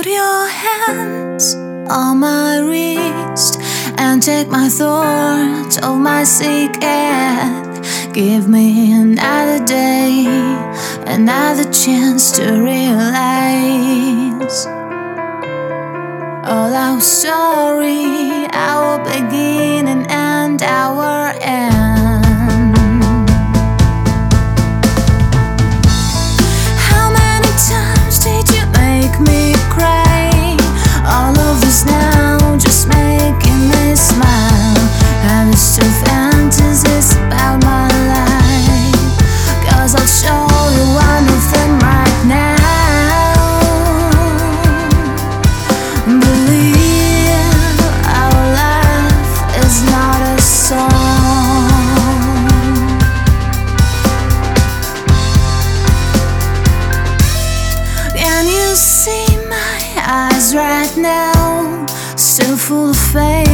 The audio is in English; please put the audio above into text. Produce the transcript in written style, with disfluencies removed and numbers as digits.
Put your hands on my wrist and take my thoughts of my secret. Give me another day, another chance to realize all our story, our beginning and our end. How many times did you make me cry? All of this now just making me smile. I used to fantasies about my life, 'cause I'll show you one of them right now. Believe our life is not a song. Can you see my eyes right now? Still full of faith